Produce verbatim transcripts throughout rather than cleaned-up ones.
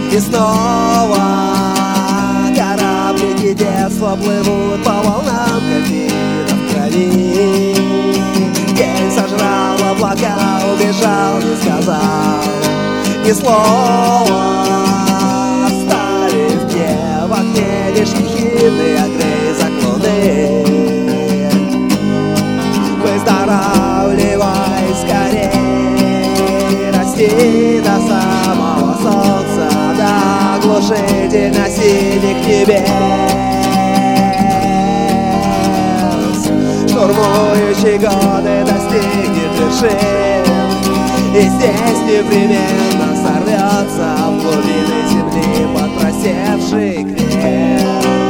И снова кораблики детства плывут по волнам картина в крови. День сожрал облака, убежал, не сказал ни слова. Оставив мне в окне лишь ехидный огрызок луны. Выздоравливай скорей, расти до самого солнца, до оглушительно синих небес. Штурмующий годы достигнет вершин, и здесь непременно сорвется в глубины земли под просевший крест.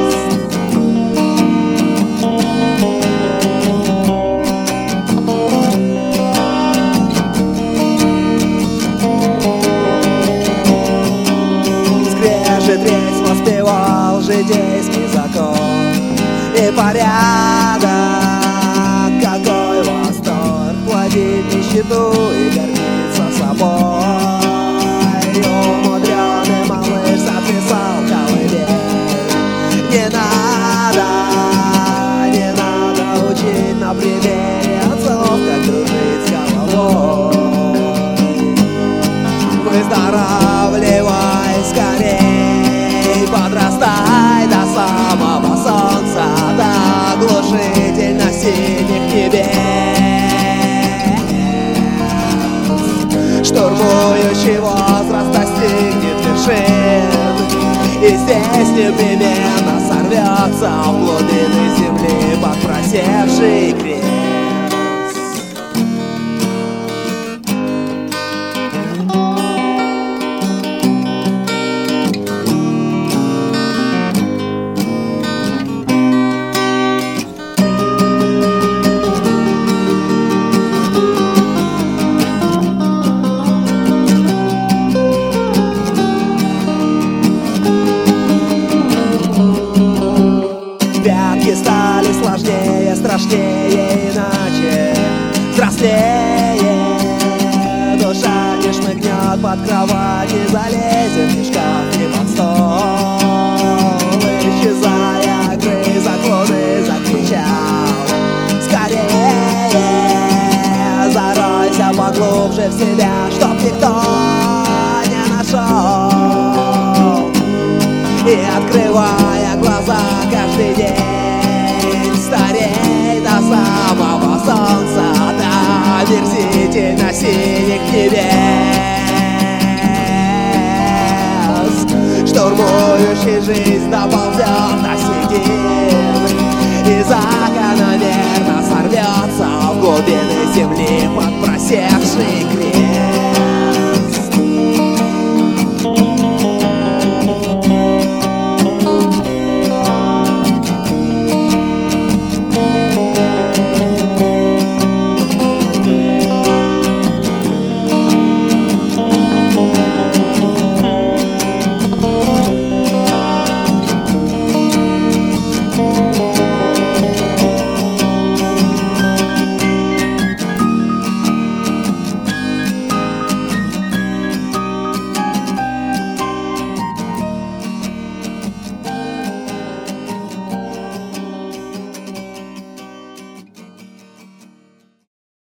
Скрежет рельс воспевал житейский закон и порядок. Какой восторг плодить нищету и гордиться собой. Умудренный малыш записал колыбель. Не надо, не надо учить на примере отцов, как дружить с головой. Выздоравливай скорей, подрастай до самого солнца, до оглушительно синих небес. Штурмующий возраст достигнет вершин, и здесь непременно сорвется в глубины земли под просевший крест. Стали сложнее, страшнее, иначе взрослее. Душа не шмыгнет под кровать, не залезет ни в шкаф, ни под стол. Исчезая, грызок луны закричал: скорее, заройся поглубже в себя, чтоб никто не нашел. И открывая глаза каждый день, старей до самого солнца, до омерзительно синих небес. Штурмующий жизнь доползет до седин и закономерно сорвется в глубины земли под просевший крест.